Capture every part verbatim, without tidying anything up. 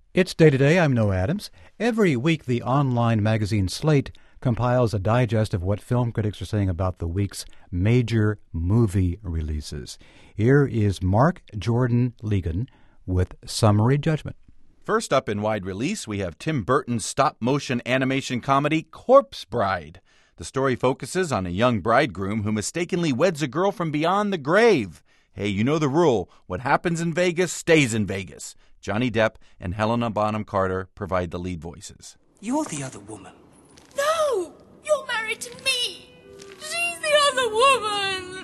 It's Day to Day. I'm Noah Adams. Every week, the online magazine Slate compiles a digest of what film critics are saying about the week's major movie releases. Here is Mark Jordan Ligon with Summary Judgment. First up in wide release, we have Tim Burton's stop-motion animation comedy Corpse Bride. The story focuses on a young bridegroom who mistakenly weds a girl from beyond the grave. Hey, you know the rule. What happens in Vegas stays in Vegas. Johnny Depp and Helena Bonham Carter provide the lead voices. You're the other woman. No! You're married to me! She's the other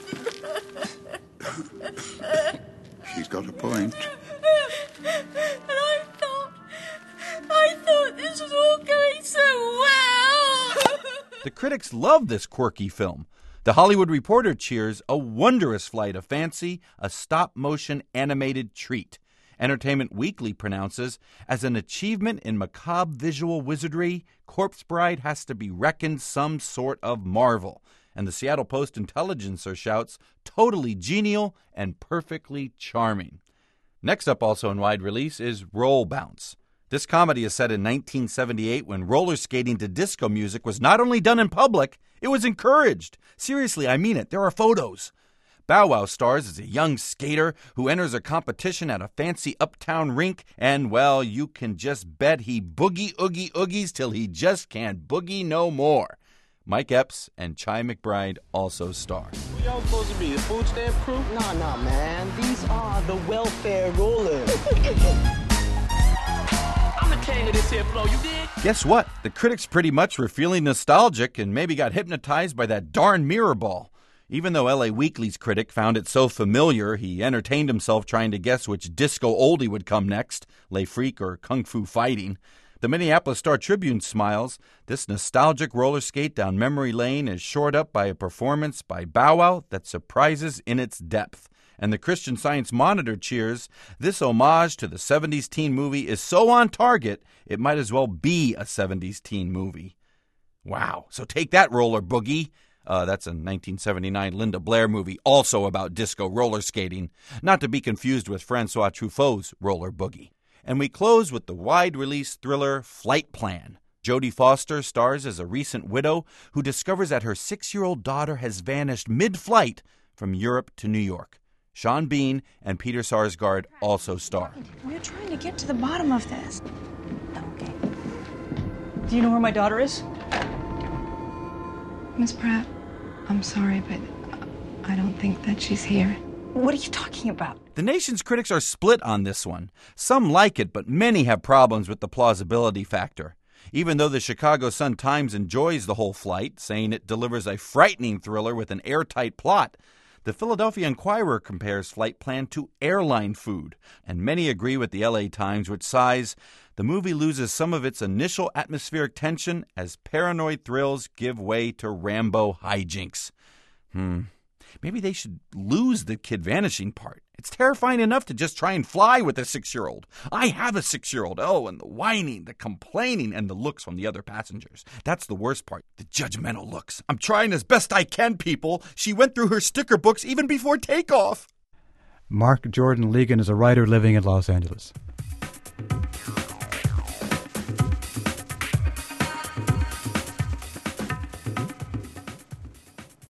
woman! She's got a point. And I thought... I thought this was all going so well! The critics love this quirky film. The Hollywood Reporter cheers a wondrous flight of fancy, a stop-motion animated treat. Entertainment Weekly pronounces, as an achievement in macabre visual wizardry, Corpse Bride has to be reckoned some sort of marvel. And the Seattle Post-Intelligencer shouts, totally genial and perfectly charming. Next up also in wide release is Roll Bounce. This comedy is set in nineteen seventy-eight when roller skating to disco music was not only done in public, it was encouraged. Seriously, I mean it. There are photos. Bow Wow stars as a young skater who enters a competition at a fancy uptown rink, and, well, you can just bet he boogie oogie oogies till he just can't boogie no more. Mike Epps and Chi McBride also star. Who y'all supposed to be, the food stamp crew? Nah, nah, man. These are the welfare rollers. I'm the king of this here flow, you dig? Guess what? The critics pretty much were feeling nostalgic and maybe got hypnotized by that darn mirror ball. Even though L A Weekly's critic found it so familiar, he entertained himself trying to guess which disco oldie would come next, Les Freaks or Kung Fu Fighting. The Minneapolis Star-Tribune smiles. This nostalgic roller skate down memory lane is shored up by a performance by Bow Wow that surprises in its depth. And the Christian Science Monitor cheers. This homage to the seventies teen movie is so on target, it might as well be a seventies teen movie. Wow, so take that, roller boogie. Uh, that's a nineteen seventy-nine Linda Blair movie, also about disco roller skating, not to be confused with Francois Truffaut's Roller Boogie. And we close with the wide-release thriller Flight Plan. Jodie Foster stars as a recent widow who discovers that her six-year-old daughter has vanished mid-flight from Europe to New York. Sean Bean and Peter Sarsgaard also star. We're trying to get to the bottom of this. Okay. Do you know where my daughter is? Miss Pratt, I'm sorry, but I don't think that she's here. What are you talking about? The nation's critics are split on this one. Some like it, but many have problems with the plausibility factor. Even though the Chicago Sun-Times enjoys the whole flight, saying it delivers a frightening thriller with an airtight plot, the Philadelphia Inquirer compares Flight Plan to airline food, and many agree with the L A Times, which sighs, the movie loses some of its initial atmospheric tension as paranoid thrills give way to Rambo hijinks. Hmm. Maybe they should lose the kid vanishing part. It's terrifying enough to just try and fly with a six-year-old. I have a six-year-old. Oh, and the whining, the complaining, and the looks from the other passengers. That's the worst part, the judgmental looks. I'm trying as best I can, people. She went through her sticker books even before takeoff. Mark Jordan Ligon is a writer living in Los Angeles.